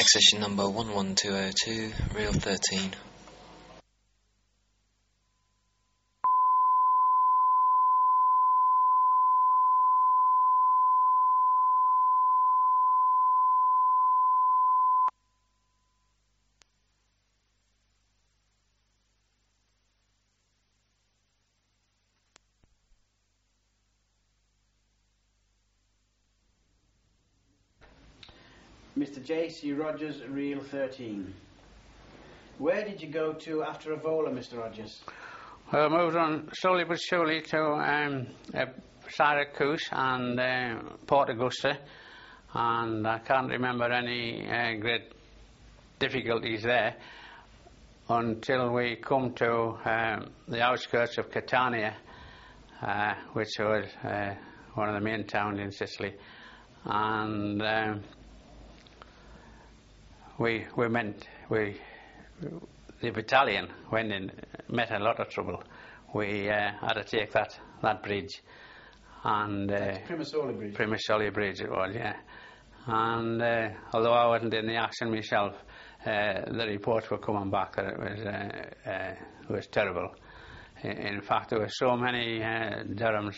Accession number 11202, reel 13. Mr. J.C. Rogers, reel 13. Where did you go to after Avola, Mr. Rogers? I moved on slowly but surely to Syracuse and Port Augusta, and I can't remember any great difficulties there until we come to the outskirts of Catania, which was one of the main towns in Sicily, and the battalion went in, met a lot of trouble. We had to take that bridge, and Primosoli Bridge. Primosoli Bridge it was, yeah. And although I wasn't in the action myself, the reports were coming back that it was terrible. In fact, there were so many Durhams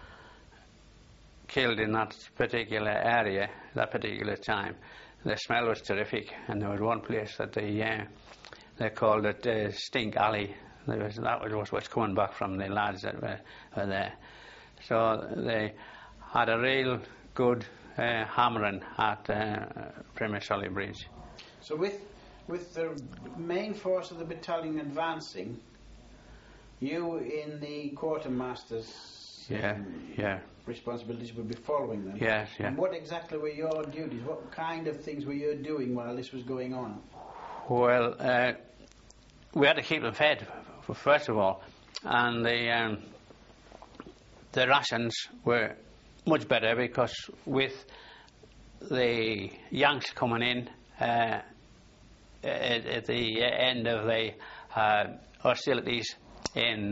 killed in that particular area, that particular time. The smell was terrific, and there was one place that they called it Stink Alley. That was what's coming back from the lads that were there. So they had a real good hammering at Primosoli Bridge. So with the main force of the battalion advancing, you in the quartermaster's responsibilities would be following them. Yes, yeah. And what exactly were your duties? What kind of things were you doing while this was going on? Well, we had to keep them fed, first of all, and the rations were much better because with the Yanks coming in at the end of the hostilities in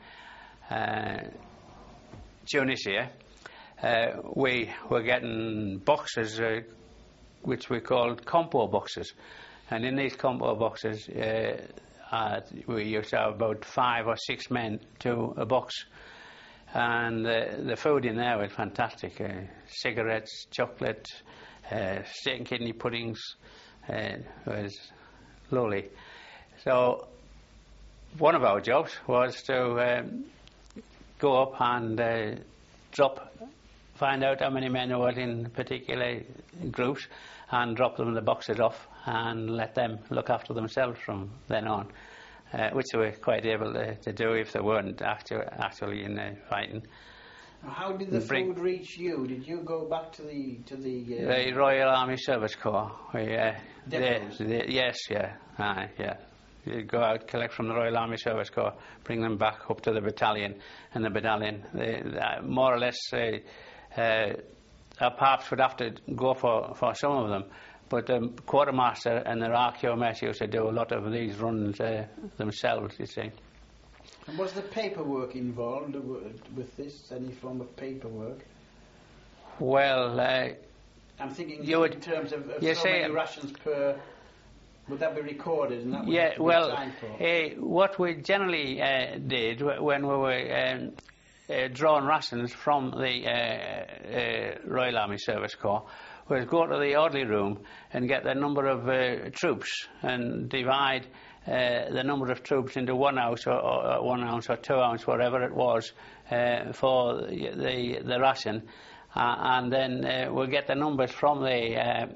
Tunisia, we were getting boxes which we called compo boxes, and in these compo boxes we used to have about 5 or 6 men to a box, and the food in there was fantastic. Cigarettes, chocolate, steak and kidney puddings, was lovely. So one of our jobs was to go up and find out how many men there was in particular groups, and drop them the boxes off and let them look after themselves from then on, which they were quite able to do if they weren't actually in the fighting. How did the food reach you? Did you go back to the Royal Army Service Corps? Depots? Yes, yeah, yeah. You'd go out, collect from the Royal Army Service Corps, bring them back up to the battalion, and the battalion, more or less, our paps would have to go for some of them, but the quartermaster and the archaeomet used to do a lot of these runs themselves, you see. And was the paperwork involved with this? Any form of paperwork? Well, I'm thinking in terms of so many rations per. Would that be recorded? And that yeah, well, what we generally did when we were drawing rations from the Royal Army Service Corps was go to the orderly room and get the number of troops and divide the number of troops into 1 ounce or 1 ounce or 2 ounce, whatever it was, for the ration, and then we'll get the numbers from the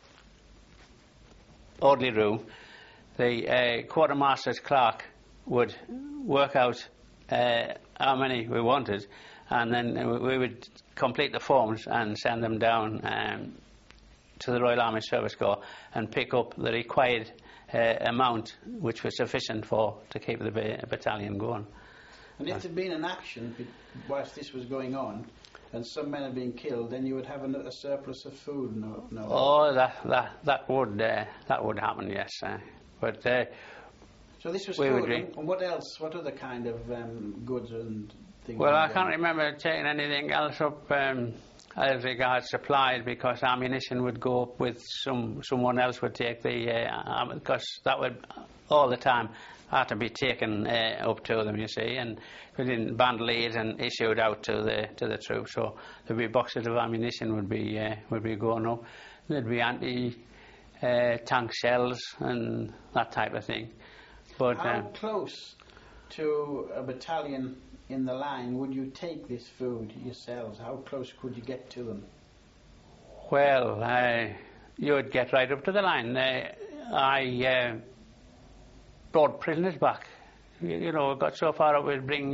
orderly room. The quartermaster's clerk would work out how many we wanted, and then we would complete the forms and send them down to the Royal Army Service Corps and pick up the required amount which was sufficient to keep the battalion going. And if there'd been an action whilst this was going on and some men had been killed, then you would have a surplus of food. No. Oh, that would happen, yes. But so this was food. And what else? What other kind of goods and things? Well, I can't remember taking anything else up as regards supplies, because ammunition would go up with someone else would take the because that would all the time had to be taken up to them, you see, and within bandoliers and issued out to the troops. So there'd be boxes of ammunition would be going up. There'd be anti-tank shells and that type of thing. But how close to a battalion in the line would you take this food yourselves? How close could you get to them? Well, you would get right up to the line. I brought prisoners back. You know, got so far up we'd bring...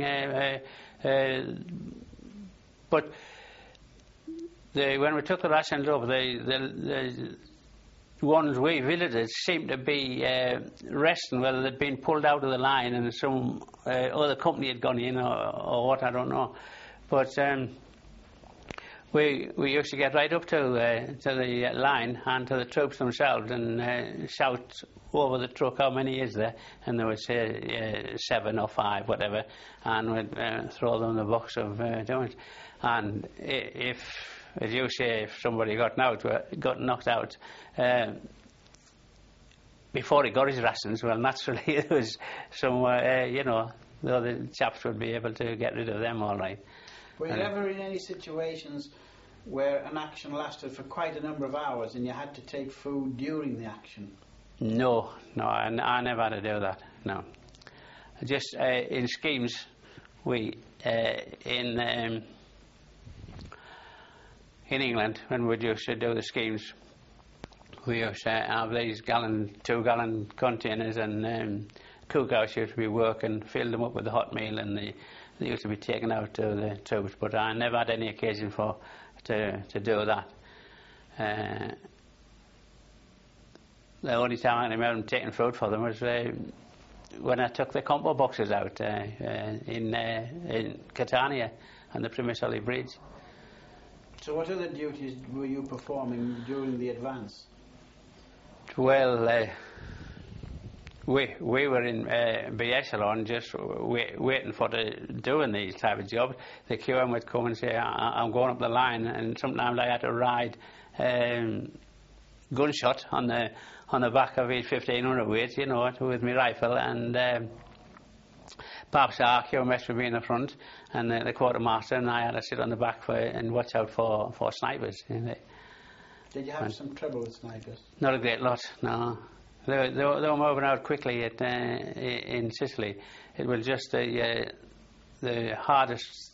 but when we took the rations up, the ones we visited seemed to be resting, whether they'd been pulled out of the line and some other company had gone in or what, I don't know. But we used to get right up to the line and to the troops themselves and shout over the truck, how many is there? And they would say 7 or 5, whatever, and we'd throw them in the box of doing it. And if, as you say, if somebody got knocked out before he got his rations, well, naturally there was some, you know, the other chaps would be able to get rid of them all right. Were you ever in any situations where an action lasted for quite a number of hours and you had to take food during the action? No, I never had to do that, no. Just in schemes, we, in England, when we used to do the schemes, we used to have these 2-gallon containers, and cookhouse used to be working, filled them up with the hot meal, and they used to be taken out to the troops. But I never had any occasion to do that. The only time I remember taking food for them was when I took the compo boxes out in Catania and the Primosoli Bridge. So what other duties were you performing during the advance? Well, we were in B echelon just waiting for doing these type of jobs. The QM would come and say, I'm going up the line, and sometimes I had to ride gunshot on the back of each 1500 weight, you know, with my rifle, and perhaps our QMS would be in the front, and the quartermaster and I had to sit on the back and watch out for snipers. You know. Did you have some trouble with snipers? Not a great lot, no. They were moving out quickly in Sicily. It was just the hardest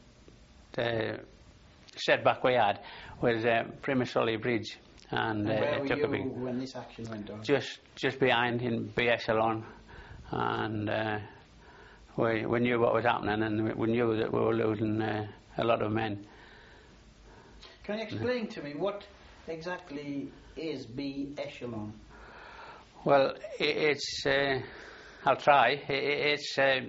setback we had was Primosoli Bridge. And where it took were you when this action went on? Just behind in B echelon, and we knew what was happening, and we knew that we were losing a lot of men. Can you explain to me what exactly is B echelon? Well, it's I'll try. It's a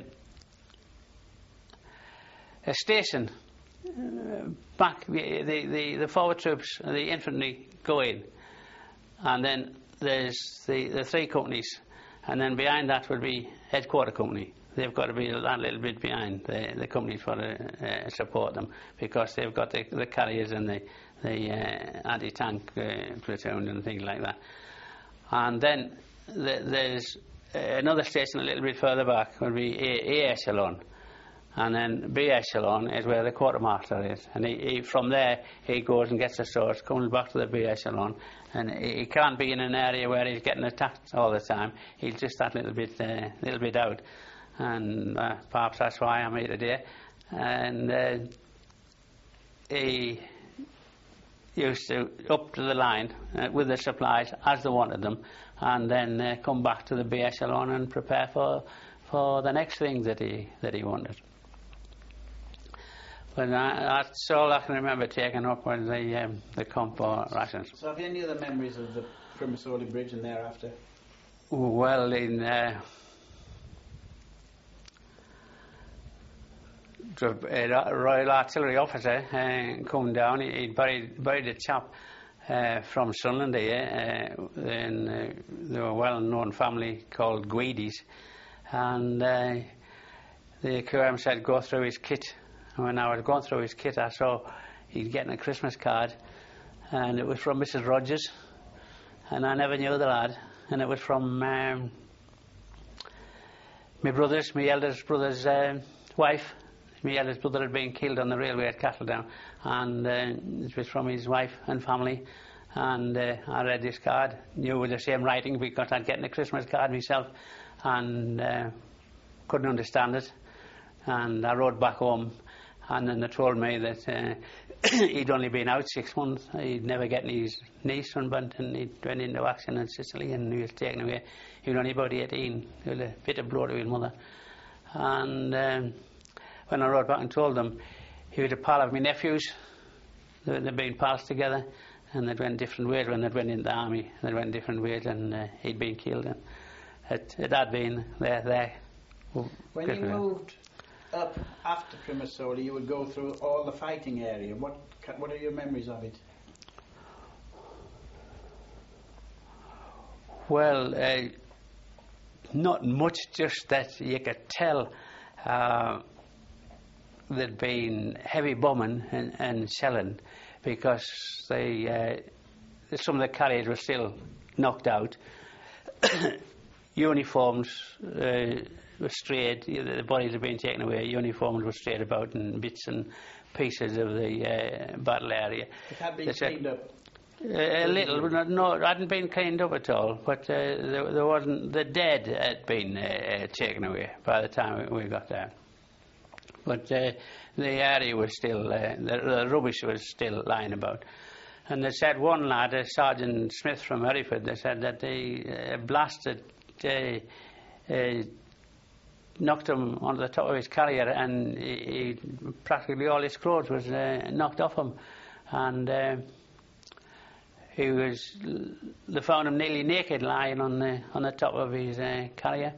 station. Back the forward troops, the infantry go in, and then there's the 3 companies, and then behind that would be headquarter company. They've got to be that little bit behind the companies for to support them, because they've got the carriers and the anti-tank platoons and things like that. And then there's another station a little bit further back would be A echelon. And then B echelon is where the quartermaster is, and he from there he goes and gets the stores, comes back to the B echelon, and he can't be in an area where he's getting attacked all the time. He's just that little bit out, and perhaps that's why I'm here today. And he used to up to the line with the supplies as they wanted them, and then come back to the B echelon and prepare for the next thing that he wanted. But that's all I can remember taking up was the compo rations. So have you any other memories of the Primosoli Bridge and thereafter? Well, in Royal Artillery officer come down, he'd buried a chap from Sunderland here, and they were a well-known family called Guidis, and the QM said go through his kit. When I was going through his kit, I saw he'd getting a Christmas card, and it was from Mrs. Rogers, and I never knew the lad, and it was from my eldest brother's wife. My eldest brother had been killed on the railway at Castledown, and it was from his wife and family. And I read this card, knew it was the same writing because I'd gotten a Christmas card myself, and couldn't understand it. And I wrote back home, and then they told me that he'd only been out 6 months. He'd never gotten his knee sunburnt, and he went into action in Sicily, and he was taken away. He was only about 18. It was a bitter blow to his mother. And when I wrote back and told them, he was a pal of my nephews. They'd been pals together, and they'd went different ways when they'd went into the army. They'd went different ways, and he'd been killed. And it had been there. When you moved up after Primasoli, you would go through all the fighting area. What are your memories of it? Well, not much, just that you could tell there'd been heavy bombing and shelling, because some of the carriers were still knocked out. Uniforms were strayed, the bodies had been taken away, uniforms were strayed about in bits and pieces of the battle area. It had been cleaned up? A little, no, it hadn't been cleaned up at all, but there wasn't, the dead had been taken away by the time we got there. But the area was still, the rubbish was still lying about. And they said one lad, Sergeant Smith from Hereford, they said that they blasted, knocked him onto the top of his carrier, and he practically all his clothes was knocked off him. And they found him nearly naked lying on the top of his carrier.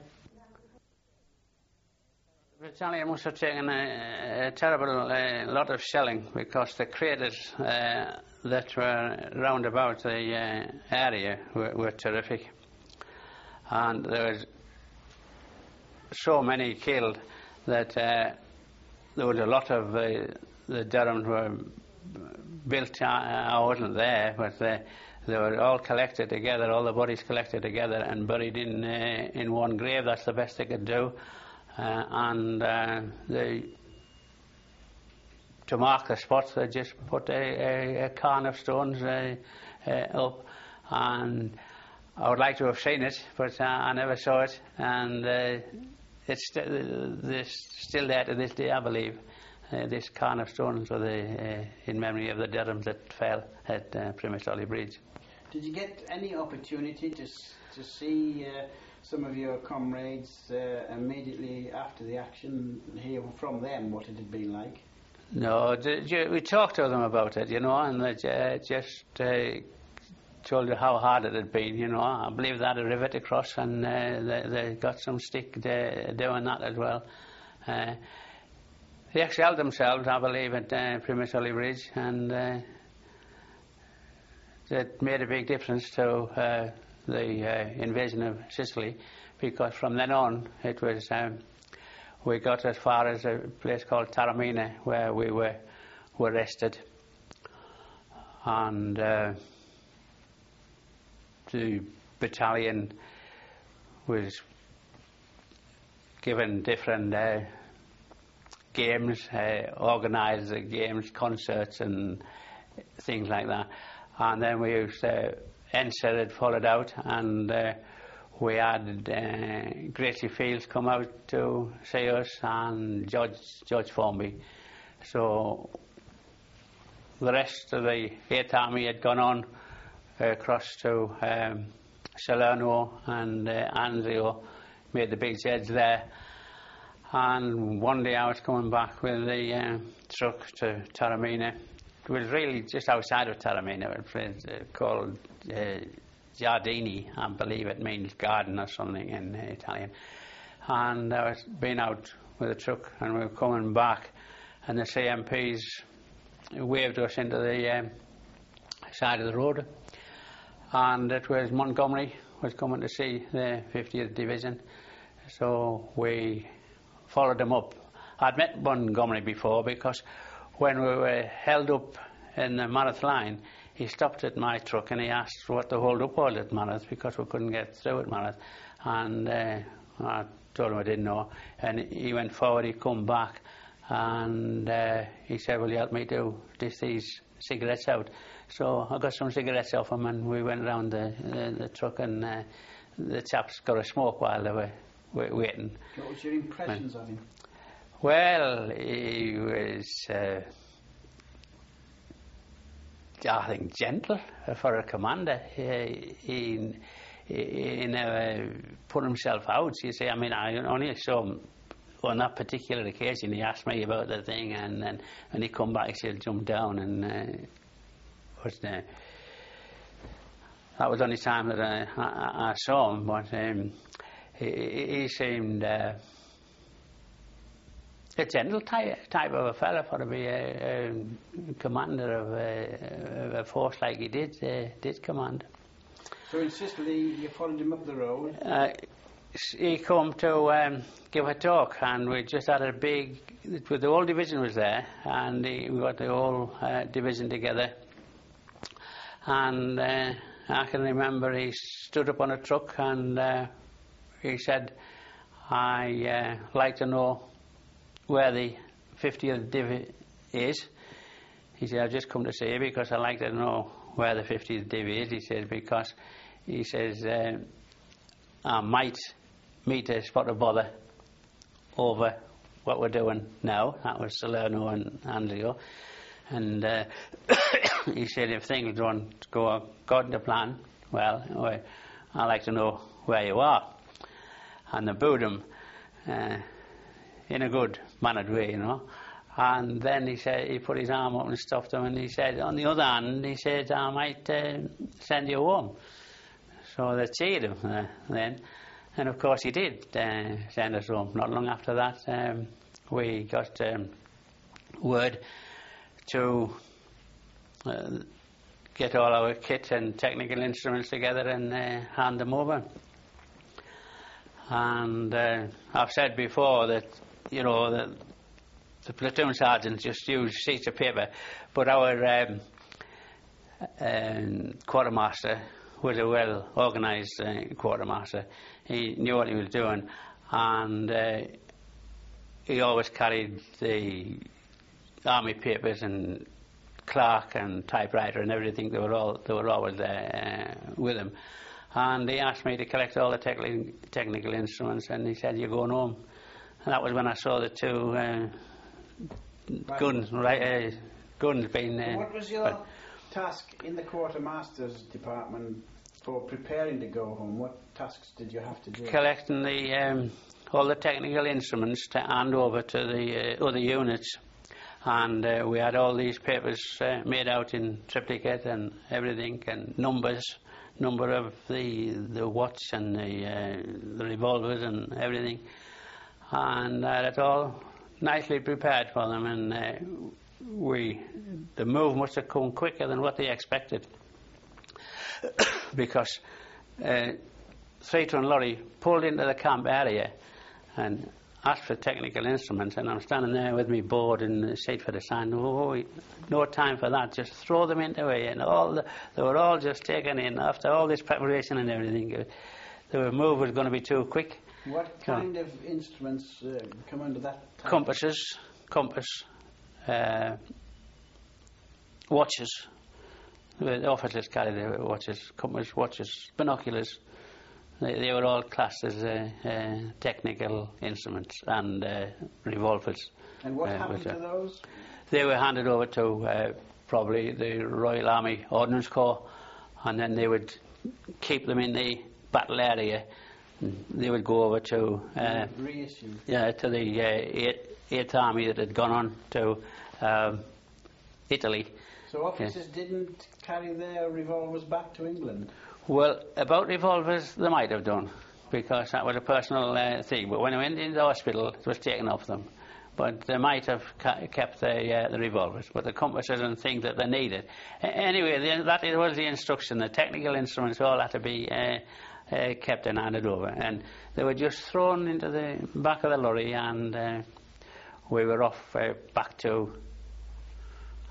The battalion must have taken a terrible lot of shelling, because the craters that were round about the area were terrific. And there was so many killed that there was a lot of the Durhams were built. I wasn't there, but they were all collected together, all the bodies collected together and buried in one grave. That's the best they could do. To mark the spots, they just put a cairn of stones up, and I would like to have seen it, but I never saw it, and it's still there to this day, I believe. This cairn of stones are in memory of the Durhams that fell at Primasoli Bridge. Did you get any opportunity to see some of your comrades immediately after the action, hear from them what it had been like? No, we talked to them about it, and they just told you how hard it had been, I believe they had a river to cross, and they got some stick doing that as well. They excelled themselves, I believe, at Primasoli Bridge, and it made a big difference to the invasion of Sicily, because from then on it was we got as far as a place called Taormina, where we were rested, and the battalion was given different games, organised games, concerts and things like that. And then we used NSER had followed out, and we had Gracie Fields come out to see us, and George Formby. So the rest of the 8th Army had gone on across to Salerno and Anzio, made the big jets there. And one day I was coming back with the truck to Taormina. It was really just outside of Taormina. It was called Giardini, I believe it means garden or something in Italian. And I was being out with the truck, and we were coming back, and the CMPs waved us into the side of the road. And it was Montgomery was coming to see the 50th Division, so we followed them up. I'd met Montgomery before, because when we were held up in the Mareth line, he stopped at my truck and he asked what the hold up was at Mareth, because we couldn't get through at Mareth. And I told him I didn't know. And he went forward, he come back, and he said, "Will you help me to dish these cigarettes out?" So I got some cigarettes off him, and we went around the truck, and the chaps got a smoke while they were waiting. What was your impressions of him? Well, he was, I think, gentle for a commander. He never put himself out. You see, I mean, I only saw him on that particular occasion. He asked me about the thing, and then when he come back, he said, "Jump down," and that was the only time that I saw him. But he seemed a gentle type of a fella for to be a commander of a force like he did command. So in Sicily, you followed him up the road? He come to give a talk, and we just had a big, the whole division was there, and we got the whole division together. And I can remember he stood up on a truck, and he said, "I like to know where the 50th Div is." He said, "I've just come to see you because I like to know where the 50th Div is." He said, because he says, "I might meet a spot of bother over what we're doing now." That was Salerno and Anzio. And he said, "If things don't go according to plan, well, I like to know where you are." And they booed him in a good mannered way, you know. And then he said, he put his arm up and stuffed him, and he said, on the other hand, he said, "I might send you home." So they cheered him then. And of course he did send us home. Not long after that, we got word to get all our kit and technical instruments together and hand them over. And I've said before that, you know, that the platoon sergeants just use sheets of paper, but our quartermaster was a well-organised quartermaster. He knew what he was doing, and he always carried the army papers and clerk and typewriter and everything. They were always there with him. And he asked me to collect all the technical instruments, and he said, "You're going home." And that was when I saw the two guns being... What was your task in the quartermaster's department for preparing to go home? What tasks did you have to do? Collecting all the technical instruments to hand over to the other units. And we had all these papers made out in triplicate and everything, and number of the watch and the revolvers and everything, and that's all nicely prepared for them. And the move must have come quicker than what they expected, because 3-ton lorry pulled into the camp area and asked for technical instruments, and I'm standing there with me board and the seat for the sign. Oh, no time for that, just throw them into it. And they were all just taken in after all this preparation and everything. The move was going to be too quick. What kind of instruments come under that type? Compass, watches. The officers carried their watches, compass, watches, binoculars. They were all classed as technical instruments, and revolvers. And what happened to those? They were handed over to probably the Royal Army Ordnance Corps, and then they would keep them in the battle area. They would go over to reissue. Yeah, to the 8th Army that had gone on to Italy. So officers didn't carry their revolvers back to England? Well, about revolvers, they might have done, because that was a personal thing. But when they went into the hospital, it was taken off them. But they might have kept the revolvers, but the compasses and things that they needed. Anyway, that was the instruction. The technical instruments all had to be kept and handed over. And they were just thrown into the back of the lorry, and we were off back to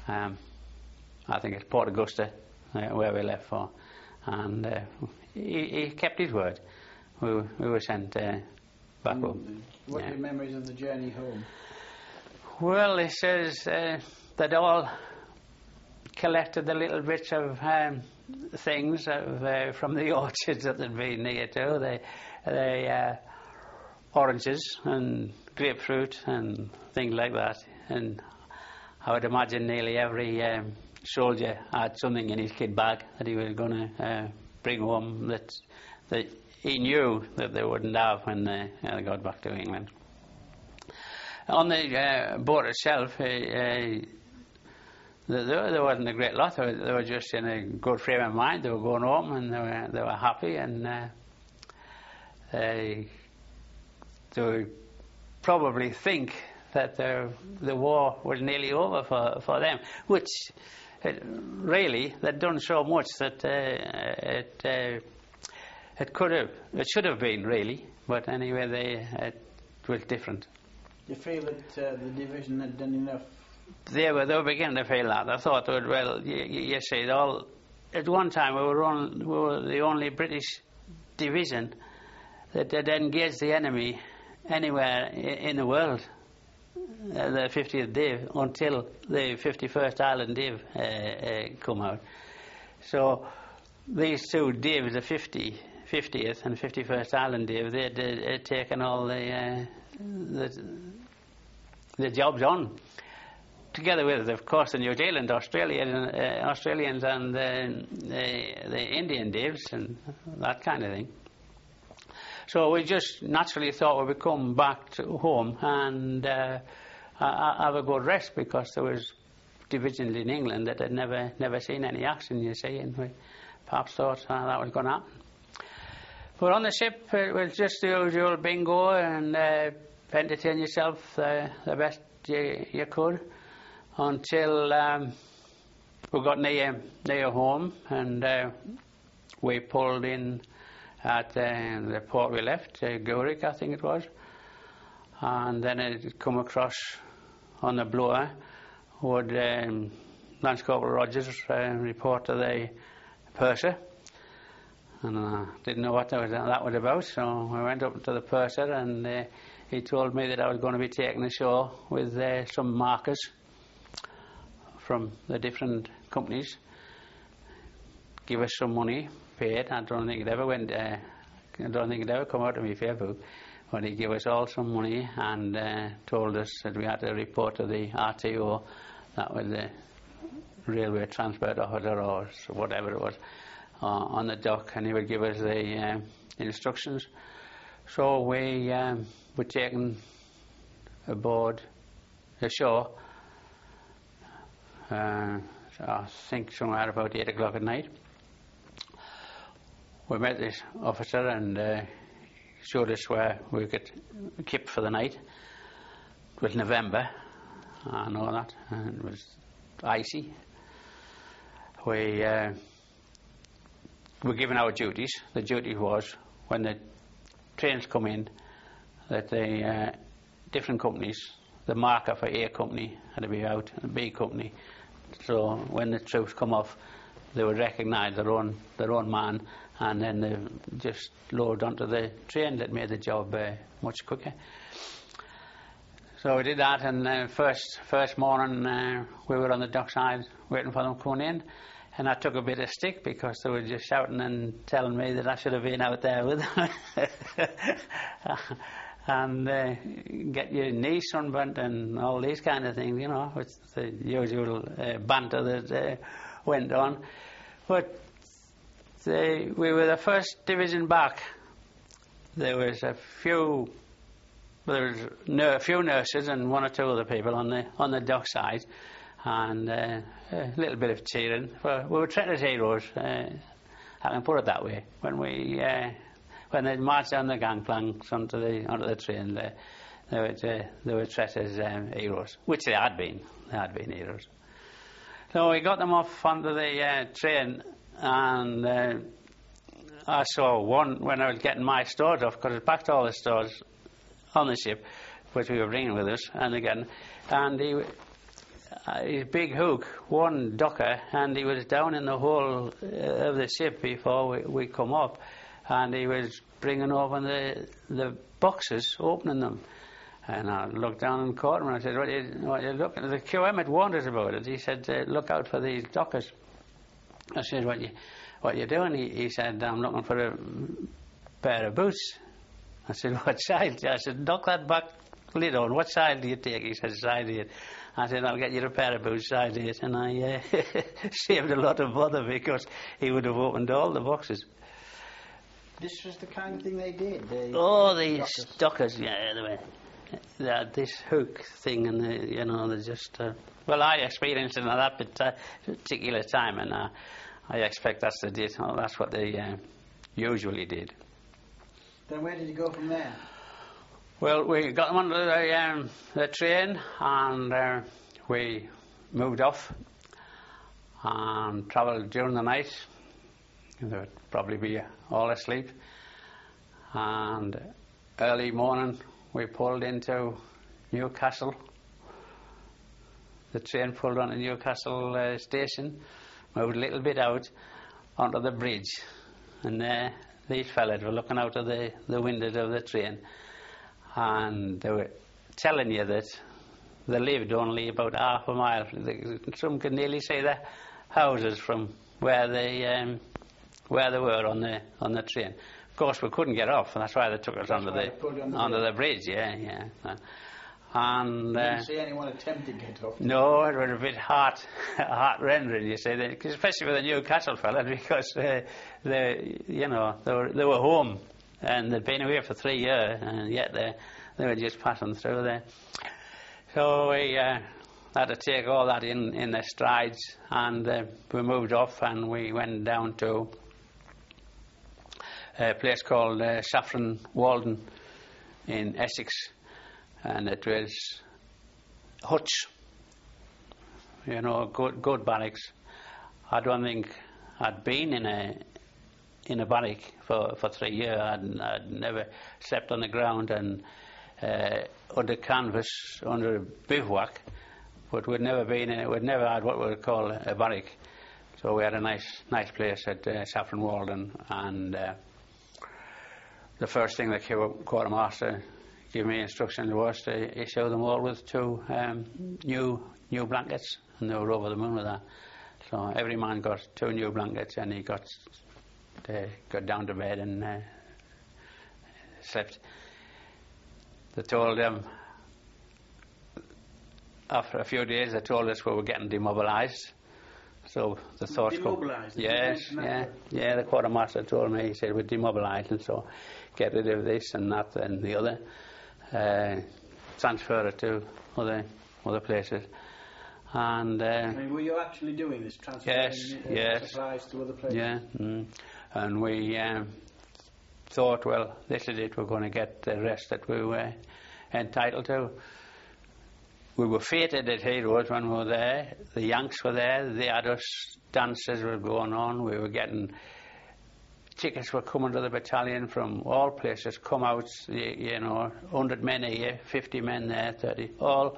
I think it's Port Augusta, where we left for, and he kept his word. We were sent back home. What are your memories of the journey home? Well, it says they'd all collected the little bits of things from the orchards that they'd been near to. The oranges and grapefruit and things like that. And I would imagine nearly every soldier had something in his kit bag that he was going to bring home that he knew that they wouldn't have when they got back to England. On the boat itself, there wasn't a great lot. They were just in a good frame of mind. They were going home and they were happy, and they would probably think that the war was nearly over for them, which really they'd done so much that it should have been really, but anyway it was different. Do you feel that the division had done enough? They were beginning to feel that. I thought, well, you see, at one time we were the only British division that had engaged the enemy anywhere in the world, the 50th Div, until the 51st Island Div come out. So these two divs, the 50th and 51st Island Div, they'd taken all the jobs on, together with, of course, the New Zealand, Australians and the Indian divs and that kind of thing. So we just naturally thought we would come back to home and have a good rest, because there was divisions in England that had never seen any action, you see, and we perhaps thought that was going to happen. But on the ship, it was just the usual bingo and entertain yourself the best you could until we got near home, and we pulled in at the port we left, Gourik, I think it was, and then it come across on the blower would Lance Corporal Rogers report to the purser, and I didn't know what that was about, so I went up to the purser, and he told me that I was going to be taken ashore with some markers from the different companies, give us some money, pay it. I don't think it ever come out of me fair book, but he gave us all some money and told us that we had to report to the RTO, that was the Railway Transport Officer or whatever it was, on the dock, and he would give us the instructions. So we were taken aboard ashore, I think somewhere about 8 o'clock at night. We met this officer and showed us where we could keep for the night. It was November, I know that, and it was icy. We were given our duties. The duty was, when the trains come in, that the different companies, the marker for A company had to be out, and B company. So when the troops come off, they would recognise their own man, and then they just load onto the train. That made the job much quicker. So we did that, and first morning we were on the dockside waiting for them coming in, and I took a bit of stick because they were just shouting and telling me that I should have been out there with them. And get your knee sunburnt and all these kind of things, you know, it's the usual banter that went on. But we were the first division back. There was a few nurses and one or two other people on the dockside, and a little bit of cheering. We were treated as heroes. I can put it that way. When they marched down the gangplanks onto the train, they were treated as heroes, which they had been. They had been heroes. So we got them off onto the train, and I saw one when I was getting my stores off, because I packed all the stores on the ship, which we were bringing with us, and again, and his big hook, one docker, and he was down in the hull of the ship before we come up, and he was bringing open the boxes, opening them. And I looked down and caught him, and I said, what you looking at? The QM warned us about it. He said, look out for these dockers. I said, what you doing? He said, I'm looking for a pair of boots. I said, what size? I said, knock that back lid on. What size do you take? He said, size 8. I said, I'll get you a pair of boots, size 8. And I saved a lot of bother because he would have opened all the boxes. This was the kind of thing they did? These dockers, yeah, they had this hook thing, and they just... well, I experienced it at that particular time, and I expect that's what they usually did. Then where did you go from there? Well, we got them onto the train, and we moved off and travelled during the night. They would probably be all asleep. And early morning, we pulled into Newcastle. The train pulled onto Newcastle station, moved a little bit out onto the bridge, and these fellas were looking out of the windows of the train, and they were telling you that they lived only about half a mile. Some could nearly see the houses from where they were on the train. Of course, we couldn't get off, and that's why they took us onto the bridge. Yeah. And didn't see anyone attempt to get off. No, it was a bit heart rendering, you see, especially with the Newcastle fella, because they were home and they'd been away for 3 years, and yet they were just passing through there. So we had to take all that in their strides, and we moved off, and we went down to a place called Saffron Walden in Essex. And it was huts, good barracks. I don't think I'd been in a barrack for 3 years. I'd never slept on the ground and under canvas, under a bivouac, but we'd never had what we would call a barrack. So we had a nice place at Saffron Walden, and the first thing the quartermaster gave me instruction was to issue them all with 2 new blankets, and they were over the moon with that. So every man got 2 new blankets, and he got down to bed and slept. They told them after a few days, they told us we were getting demobilised. So the thoughts demobilised? Yes, yeah. The quartermaster told me, he said, we're demobilised, and so get rid of this and that and the other. Transfer it to other places. And were you actually doing this, transferring supplies to other places? Yeah. And we thought, well, this is it, we're going to get the rest that we were entitled to. We were fated at Heroes when we were there. The Yanks were there, the Ados dances were going on, we were getting... Tickets were coming to the battalion from all places, come out, 100 men here, 50 men there, 30, all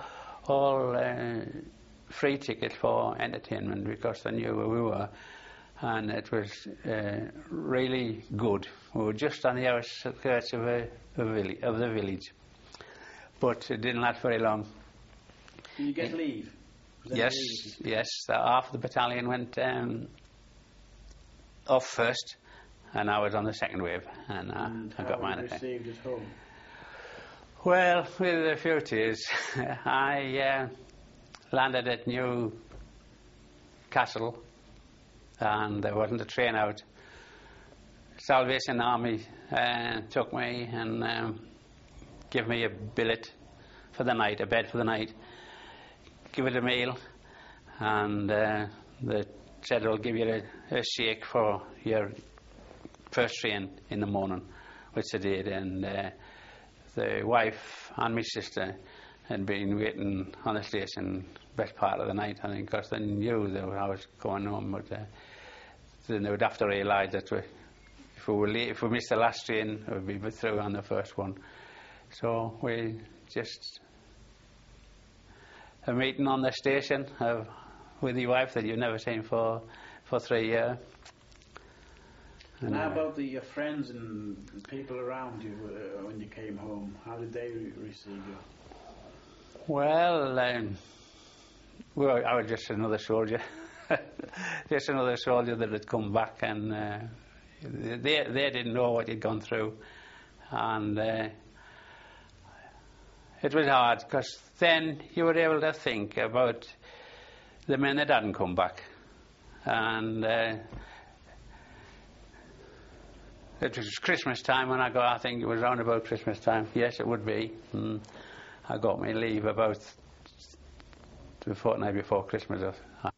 free tickets for entertainment because they knew where we were, and it was really good. We were just on the outskirts of the village, but it didn't last very long. Did you get leave? Yes. Half the battalion went off first, and I was on the second wave, and I got mine. Received at home? Well, with a few tears, I landed at Newcastle, and there wasn't a train out. Salvation Army took me and gave me a billet for the night, a bed for the night, give it a meal, and they said they'll give you a shake for your first train in the morning, which they did, and the wife and my sister had been waiting on the station best part of the night, I think, because they knew that I was going home, but then they would have to realise that if we missed the last train, we'd be through on the first one. So we just a meeting on the station with your wife that you've never seen for 3 years. And how about your friends and people around you when you came home? How did they receive you? Well, I was just another soldier. Just another soldier that had come back, and they didn't know what you'd gone through. And it was hard, because then you were able to think about the men that hadn't come back. And it was Christmas time when I got, I think it was around about Christmas time. Yes, it would be. I got my leave about the fortnight before Christmas.